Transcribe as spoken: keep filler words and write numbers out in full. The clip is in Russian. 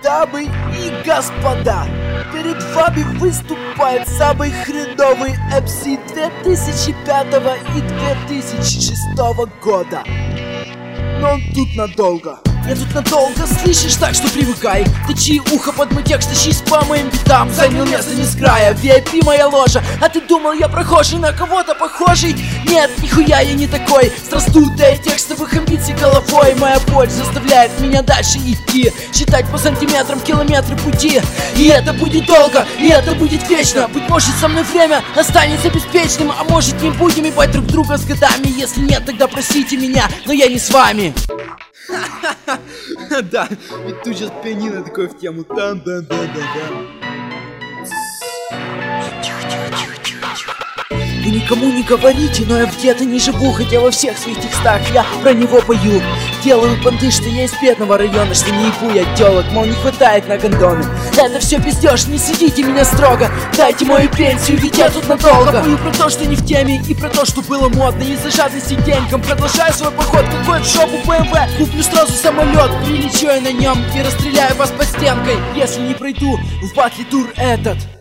дамы и господа, перед вами выступает самый хреновый эм си две тысячи пятого и две тысячи шестого года. Но он тут надолго. Я тут надолго, слышишь, так что привыкай. Точи ухо под мой текст, тащись по моим битам. Занял место не с края, ви ай пи моя ложа. А ты думал, я прохожий, на кого-то похожий? Нет, нихуя я не такой. С раздутой текстовых амбиций головой. Моя боль заставляет меня дальше идти, считать по сантиметрам километры пути. И это будет долго, и это будет вечно. Быть может, со мной время останется беспечным. А может, не будем ебать друг друга с годами. Если нет, тогда простите меня, но я не с вами. Да, ведь тут сейчас пианино такое в тему. Там-да-да-да-да. Вы никому не говорите, но я где-то не живу, хотя во всех своих текстах я про него пою. Делаю понты, что я из бедного района, что не ебу я телок, мол, не хватает на гондоны. Это все пиздёж, не судите меня строго, дайте мою пенсию, ведь я тут надолго. Говорю про то, что не в теме, и про то, что было модно. Из-за жадности к деньгам продолжаю свой поход, какой в шопу бэ эм вэ. Куплю сразу самолет, прилечу я на нем и расстреляю вас под стенкой, если не пройду в батли тур этот.